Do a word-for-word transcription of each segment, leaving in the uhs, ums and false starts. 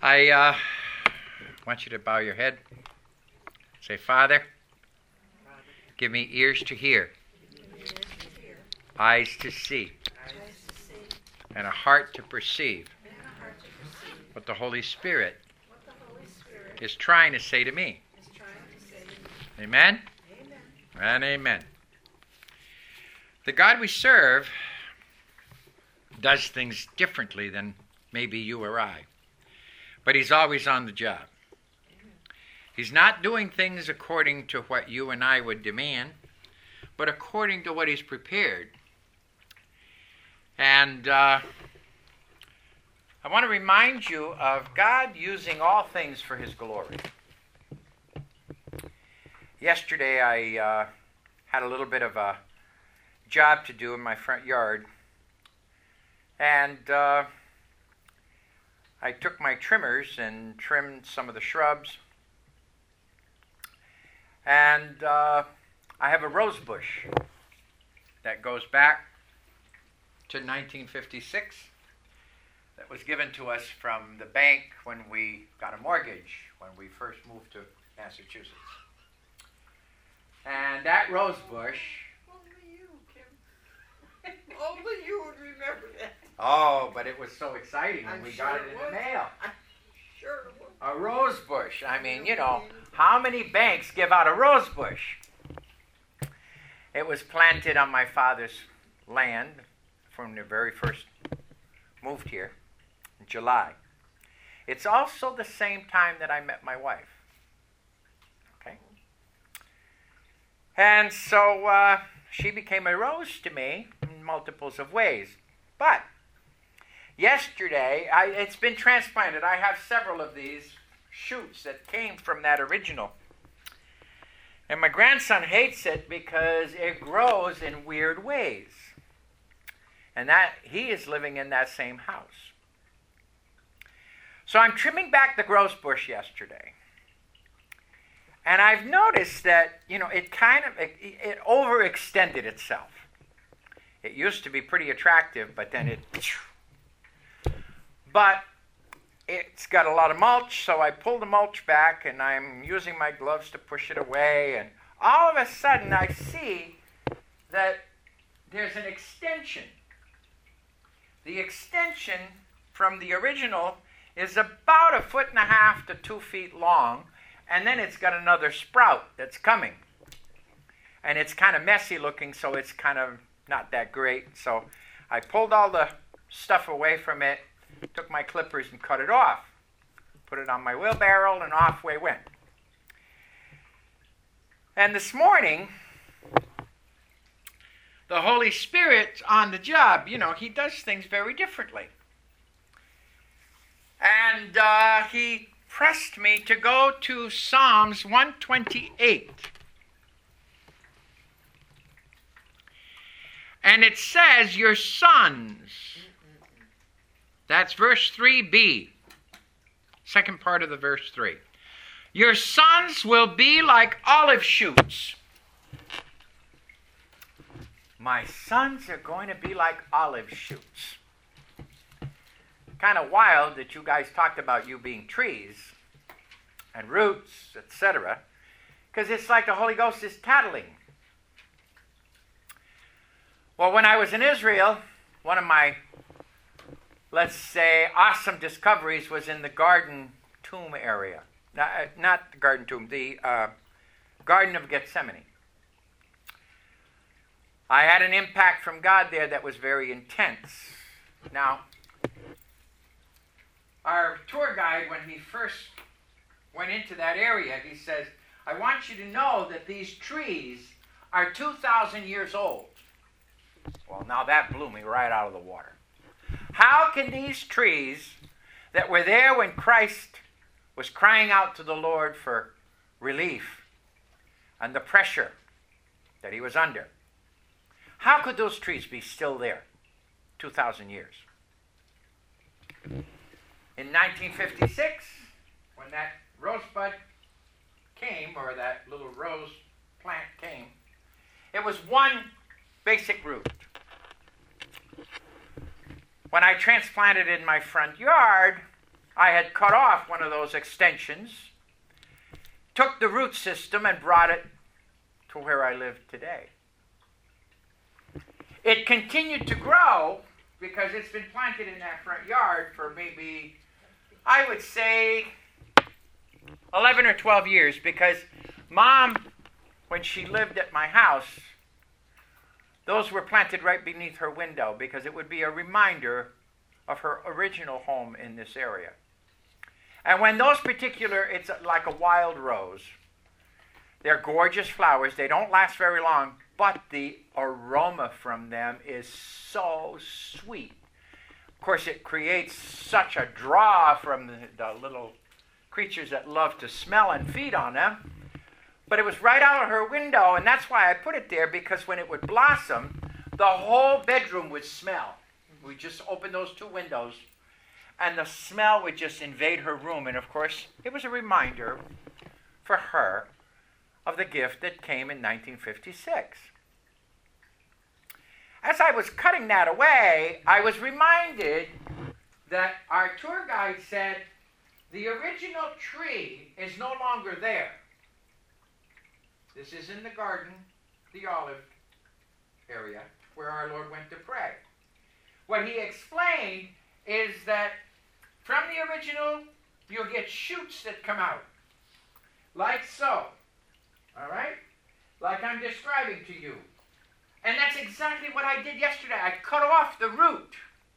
I uh, want you to bow your head. Say, Father, give me ears to hear, eyes to see, and a heart to perceive what the Holy Spirit is trying to say to me. Amen? And amen. The God we serve does things differently than maybe you or I. But he's always on the job. He's not doing things according to what you and I would demand, but according to what he's prepared. And uh, I want to remind you of God using all things for his glory. Yesterday I uh, had a little bit of a job to do in my front yard. And uh, I took my trimmers and trimmed some of the shrubs. And uh, I have a rose bush that goes back to nineteen fifty-six that was given to us from the bank when we got a mortgage when we first moved to Massachusetts. And that rose bush... Only you, Kim. Only you would remember that. Oh, but it was so exciting when I'm we sure got it it in was. the mail. I'm sure it was. A rose bush. I mean, you know, how many banks give out a rose bush? It was planted on my father's land from the very first moved here in July. It's also the same time that I met my wife. Okay? And so uh, she became a rose to me in multiples of ways. But yesterday, I, it's been transplanted. I have several of these shoots that came from that original. And my grandson hates it because it grows in weird ways. And that he is living in that same house. So I'm trimming back the rose bush yesterday. And I've noticed that, you know, it kind of, it, it overextended itself. It used to be pretty attractive, but then it... But it's got a lot of mulch, so I pull the mulch back, and I'm using my gloves to push it away, and all of a sudden I see that there's an extension. The extension from the original is about a foot and a half to two feet long, and then it's got another sprout that's coming. And it's kind of messy looking, so it's kind of not that great. So I pulled all the stuff away from it, took my clippers and cut it off, put it on my wheelbarrow, and off we went. And this morning, the Holy Spirit's on the job. You know, he does things very differently. And uh, he pressed me to go to Psalms one twenty-eight. And it says, your sons... That's verse three b. Second part of the verse three. Your sons will be like olive shoots. My sons are going to be like olive shoots. Kind of wild that you guys talked about you being trees and roots, et cetera. Because it's like the Holy Ghost is tattling. Well, when I was in Israel, one of my let's say, awesome discoveries was in the Garden Tomb area. Not, not the Garden Tomb, the uh, Garden of Gethsemane. I had an impact from God there that was very intense. Now, our tour guide, when he first went into that area, he says, I want you to know that these trees are two thousand years old. Well, now that blew me right out of the water. How can these trees that were there when Christ was crying out to the Lord for relief and the pressure that he was under, how could those trees be still there two thousand years? In nineteen fifty-six, when that rosebud came, or that little rose plant came, it was one basic root. When I transplanted it in my front yard, I had cut off one of those extensions, took the root system and brought it to where I live today. It continued to grow because it's been planted in that front yard for maybe, I would say, eleven or twelve years, because Mom, when she lived at my house, those were planted right beneath her window because it would be a reminder of her original home in this area. And when those particular, it's like a wild rose. They're gorgeous flowers. They don't last very long, but the aroma from them is so sweet. Of course, it creates such a draw from the, the little creatures that love to smell and feed on them. But it was right out of her window, and that's why I put it there, because when it would blossom, the whole bedroom would smell. We just opened those two windows, and the smell would just invade her room. And of course, it was a reminder for her of the gift that came in nineteen fifty-six. As I was cutting that away, I was reminded that our tour guide said the original tree is no longer there. This is in the garden, the olive area, where our Lord went to pray. What he explained is that from the original, you'll get shoots that come out, like so. All right? Like I'm describing to you. And that's exactly what I did yesterday. I cut off the root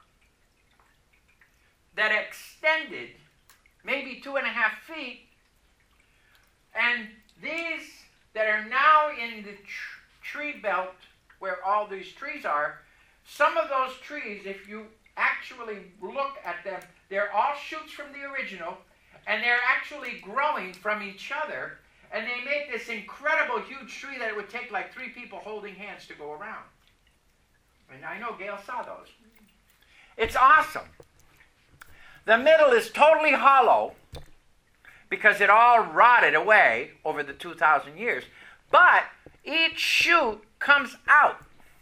that extended maybe two and a half feet. And these that are now in the tr- tree belt where all these trees are, some of those trees, if you actually look at them, they're all shoots from the original, and they're actually growing from each other. And they make this incredible huge tree that it would take like three people holding hands to go around. And I know Gail saw those. It's awesome. The middle is totally hollow because it all rotted away over the two thousand years. But each shoot comes out.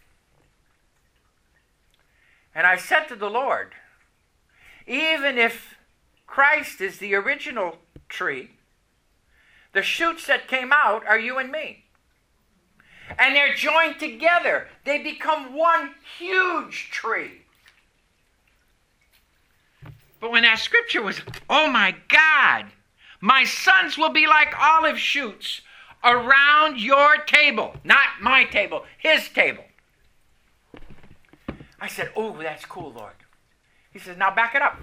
And I said to the Lord, even if Christ is the original tree, the shoots that came out are you and me. And they're joined together. They become one huge tree. But when that scripture was, oh my God, my sons will be like olive shoots around your table. Not my table, his table. I said, oh, that's cool, Lord. He says, now back it up.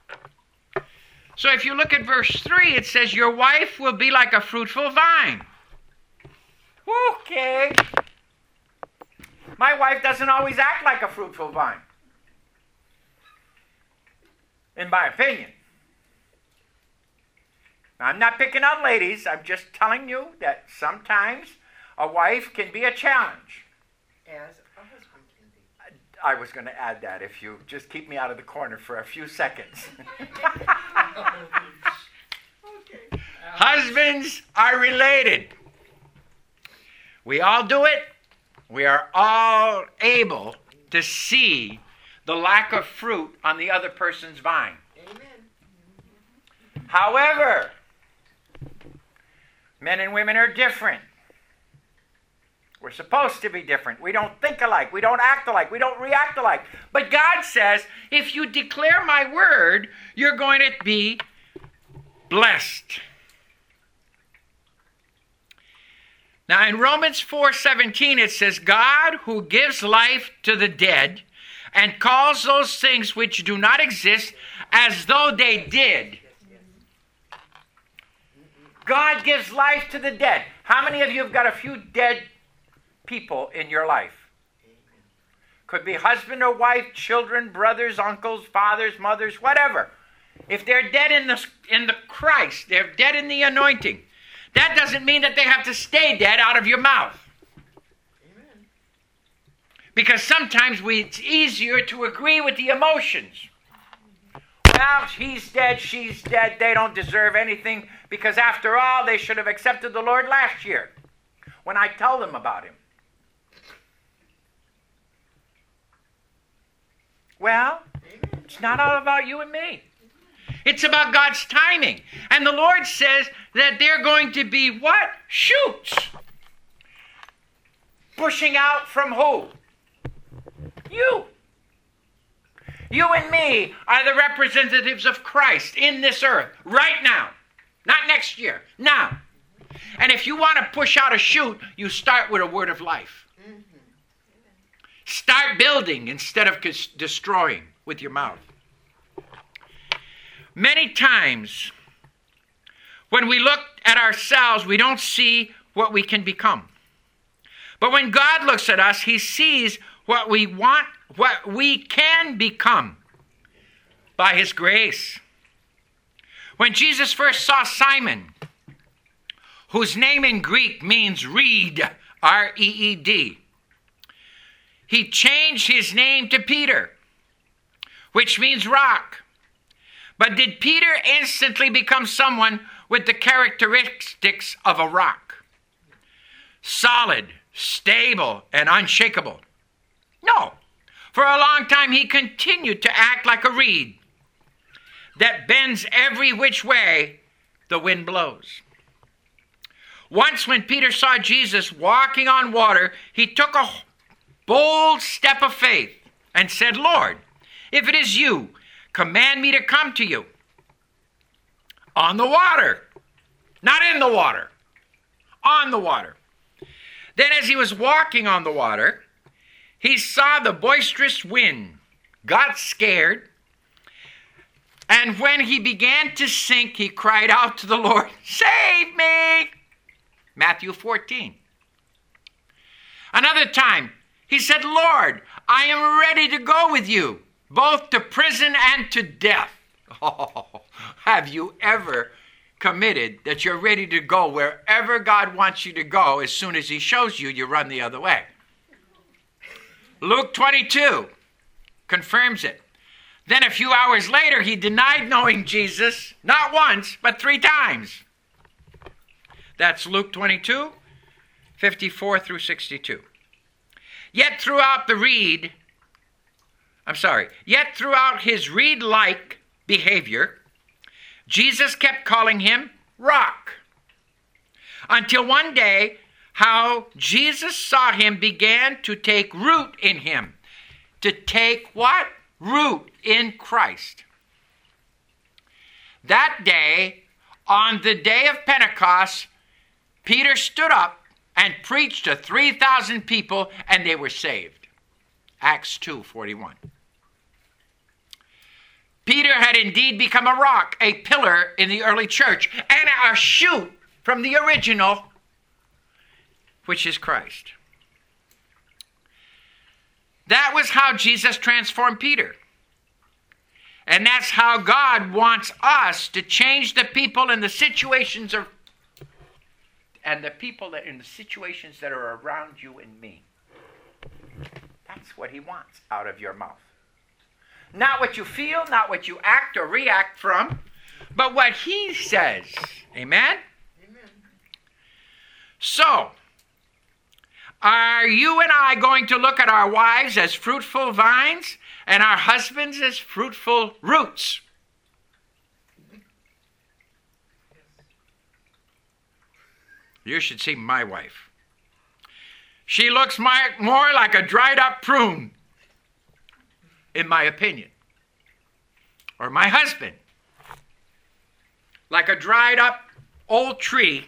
So if you look at verse three, it says, your wife will be like a fruitful vine. Okay. My wife doesn't always act like a fruitful vine, in my opinion. Now, I'm not picking on ladies. I'm just telling you that sometimes a wife can be a challenge. As a husband can be. I was going to add that if you just keep me out of the corner for a few seconds. Okay. Husbands are related. We all do it. We are all able to see the lack of fruit on the other person's vine. Amen. However, men and women are different. We're supposed to be different. We don't think alike. We don't act alike. We don't react alike. But God says, if you declare my word, you're going to be blessed. Now in Romans four seventeen it says, God who gives life to the dead and calls those things which do not exist as though they did. God gives life to the dead. How many of you have got a few dead people in your life? Could be husband or wife, children, brothers, uncles, fathers, mothers, whatever. If they're dead in the, in the Christ, they're dead in the anointing. That doesn't mean that they have to stay dead out of your mouth. Amen. Because sometimes we, it's easier to agree with the emotions. Well, he's dead, she's dead, they don't deserve anything because after all, they should have accepted the Lord last year when I tell them about him. Well, it's not all about you and me. It's about God's timing. And the Lord says that they're going to be what? Shoots. Pushing out from who? You. You and me are the representatives of Christ in this earth right now. Not next year. Now. And if you want to push out a shoot, you start with a word of life. Mm-hmm. Start building instead of destroying with your mouth. Many times, when we look at ourselves, we don't see what we can become. But when God looks at us, he sees what we want, what we can become by his grace. When Jesus first saw Simon, whose name in Greek means reed, R E E D, he changed his name to Peter, which means rock. But did Peter instantly become someone with the characteristics of a rock? Solid, stable, and unshakable? No. For a long time he continued to act like a reed that bends every which way the wind blows. Once when Peter saw Jesus walking on water, he took a bold step of faith and said, Lord, if it is you, command me to come to you. On the water. Not in the water. On the water. Then as he was walking on the water, he saw the boisterous wind, got scared, and when he began to sink, he cried out to the Lord, save me! Matthew fourteen. Another time, he said, Lord, I am ready to go with you, both to prison and to death. Oh, have you ever committed that you're ready to go wherever God wants you to go? As soon as he shows you, you run the other way. Luke twenty-two confirms it. Then a few hours later, he denied knowing Jesus, not once, but three times. That's Luke twenty-two, fifty-four through sixty-two. Yet throughout the reed, I'm sorry, yet throughout his reed-like behavior, Jesus kept calling him rock. Until one day, how Jesus saw him began to take root in him. To take what? Root in Christ. That day, on the day of Pentecost, Peter stood up and preached to three thousand people, and they were saved. Acts two forty-one. Peter had indeed become a rock, a pillar in the early church, and a shoot from the original, which is Christ. That was how Jesus transformed Peter. And that's how God wants us to change the people and the situations of, and the people that in the situations that are around you and me. That's what he wants out of your mouth. Not what you feel, not what you act or react from, but what he says. Amen? Amen. So, are you and I going to look at our wives as fruitful vines and our husbands as fruitful roots? You should see my wife. She looks my, more like a dried up prune, in my opinion. Or my husband, like a dried up old tree.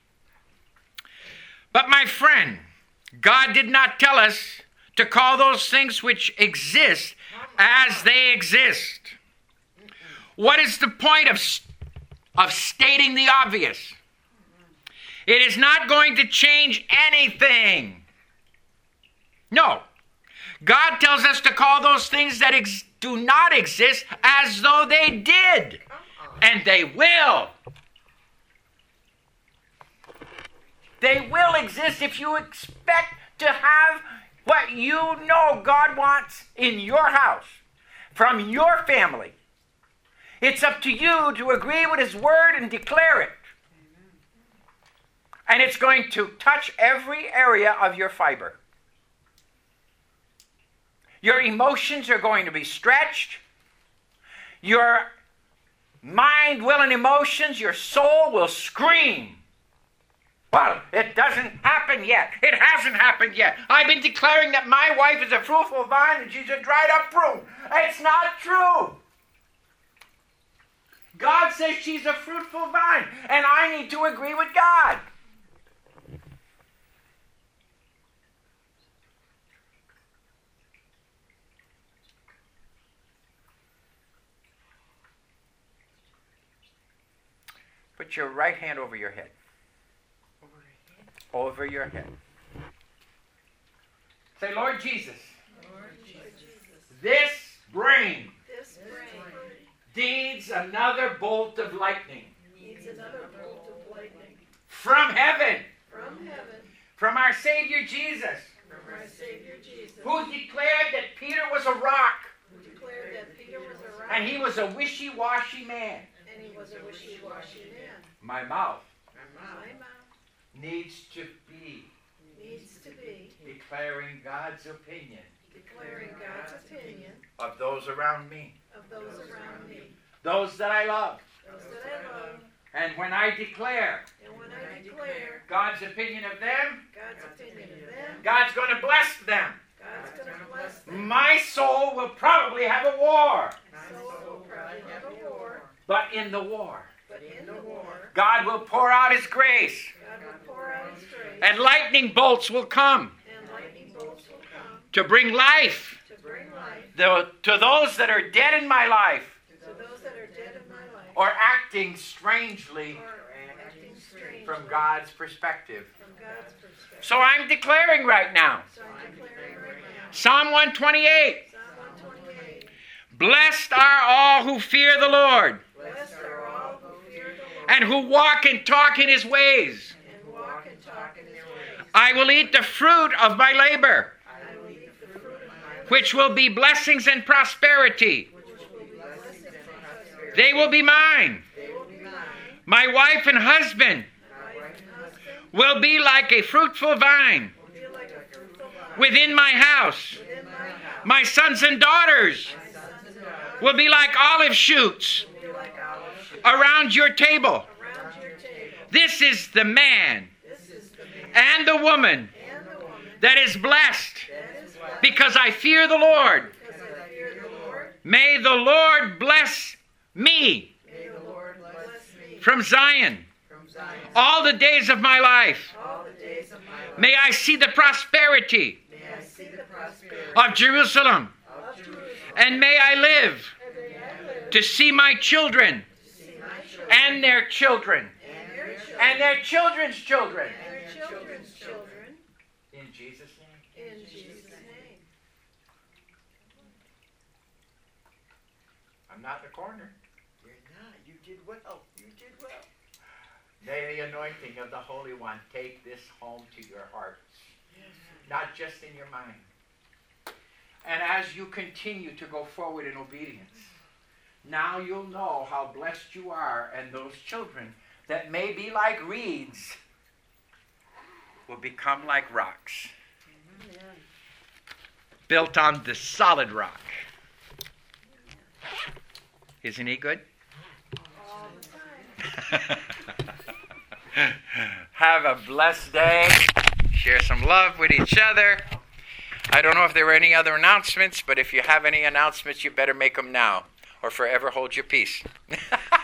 But my friend, God did not tell us to call those things which exist as they exist. What is the point of, of stating the obvious? It is not going to change anything. No. God tells us to call those things that ex- do not exist as though they did. And they will. They will exist if you expect to have what you know God wants in your house, from your family. It's up to you to agree with his word and declare it. And it's going to touch every area of your fiber. Your emotions are going to be stretched. Your mind, will, and emotions, your soul will scream. Well, it doesn't happen yet. It hasn't happened yet. I've been declaring that my wife is a fruitful vine and she's a dried up prune. It's not true. God says she's a fruitful vine, and I need to agree with God. Put your right hand over your head. Over your head. Say, Lord Jesus, Lord Jesus, this brain this brain needs another bolt of lightning needs another bolt of lightning from heaven, from heaven, from our Savior Jesus, from our Savior Jesus, who declared that Peter was a rock who declared that Peter was a rock and he was a wishy-washy man. and he was a wishy-washy man. My mouth My mouth needs to be needs to be declaring God's opinion declaring God's opinion of those around me, of those around me, those that I love. those that I love, And when I declare and when I declare God's opinion of them, God's opinion of them, God's going to bless them. God's going to bless them. My soul will probably have a war, My soul will probably have a war, but in the war, but in the war, God will pour out His grace, God will pour out His grace, and lightning bolts will come and lightning bolts will come to bring life to bring life the- to those that are dead in my life to those that are dead in my life, or acting strangely or acting strange from God's perspective. from God's perspective. So I'm declaring right now, So I'm declaring right now, Psalm one twenty-eight, Psalm one twenty-eight, blessed are all who fear the Lord, blessed are all who fear the Lord, and who walk and talk in His ways. and walk and talk in His ways. I will eat the fruit of my labor, I will eat the fruit of my lips, which will be blessings and prosperity. which will be blessings and prosperity. They will be mine. They will be mine. My wife and husband My wife and husband will be like a fruitful vine will be like a fruitful vine within my house. within my house. My sons and daughters My sons and daughters will be like olive shoots will be like olive shoots around your table. around your table. This is the man This is the man and the woman and the woman that is blessed that is blessed because I fear the Lord. because I fear the Lord. May the Lord bless me May the Lord bless me from Zion from Zion all the days of my life. all the days of my life. May I see the prosperity May I see the prosperity of Jerusalem, of Jerusalem. and may I live And may I live to see my children to see my children and their children and their children and their children's children. and their children's children. In Jesus' name. In Jesus' name. I'm not in the corner. You're not. You did well. You did well. May the anointing of the Holy One take this home to your hearts, not just in your mind. And as you continue to go forward in obedience, now you'll know how blessed you are, and those children that may be like reeds will become like rocks, built on the solid rock. Isn't he good? All the time. Have a blessed day. Share some love with each other. I don't know if there were any other announcements, but if you have any announcements, you better make them now or forever hold your peace.